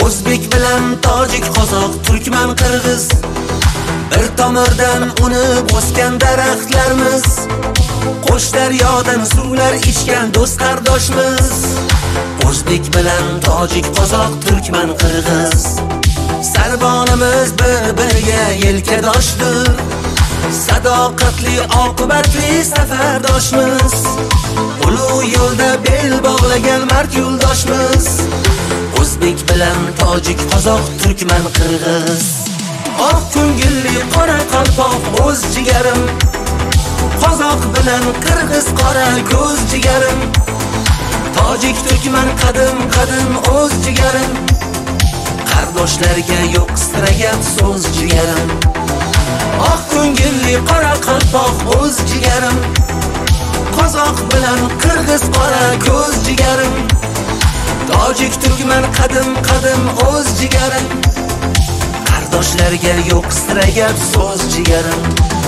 O'zbek bilan tojik, qozoq, turkman, qirg'iz bir tomirdan unib o'sgan daraxtlarimiz. Qo'sh daryodan suvlar ichgan do'st qardoshmiz. O'zbek bilan tojik, qozoq, turkman, qirg'iz sarvonimiz bir-biriga yelkadoshdir. Sadoqatli, oqibatli safardoshmiz. Ulug' yo'lda bel bog'lagan mard yo'ldoshmiz. O'zbek bilan tojik, qozoq, turkman, qirg'iz. Oq ko'ngilli qora qalpoq o'z jigarim. Qozoq bilan qirg'iz qora ko'z jigarim. Tojik, turkman qadim o'z jigarim. Qardoshlarga yo'q sira gap so'z jigarim. Oq ko'ngilli qora qalpoq o'z jigarim. Qozoq bilan qirg'iz qora ko'z jigarim. Tojik, turkman qadim o'z jigarim. Qardoshlarga yo'q sira gap so'z jigarim.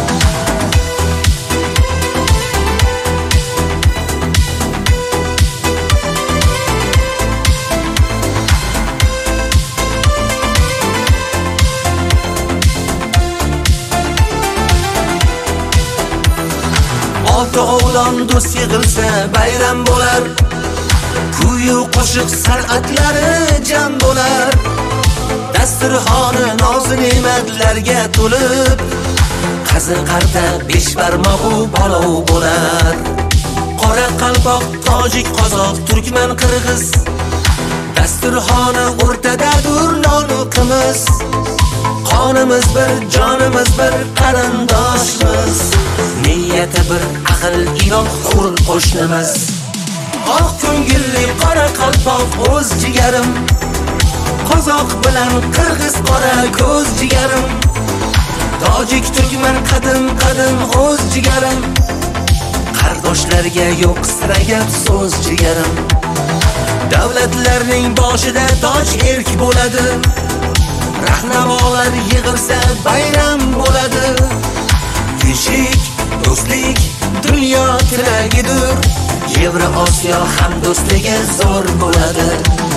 Olti o'g'lon do'st yig'ilsa bayram bo'lar. Kuyu qo'shiq san'atlari jam bo'lar. Dasturxoni noz ne'matlarga to'lib, qaziqarda besh barmog'u palov bo'lar. Qora qalpoq, tojik, qozoq, turkman, qirg'iz dasturxoni o'rtadadir nonu qimiz. Qonimiz bir, jonimiz bir, qarindoshmiz. Niyati bir, aql iloh hur qo'shnimiz. Oq ko'ngilli qora qalpoq o'z jigarim. Qozoq bilan qirg'iz qora ko'z jigarim. Tojik, turkman qadim o'z jigarim. Qardoshlarga yo'q sira gap so'z jigarim. Davlatlarning boshida toj erk bo'ladi. Rahnamolar yig'ilsa bayram bo'ladi. Tinchlik, do'stlik dunyo tiragidir. Yevroosiyo hamdo'stligi zo'r bo'ladi.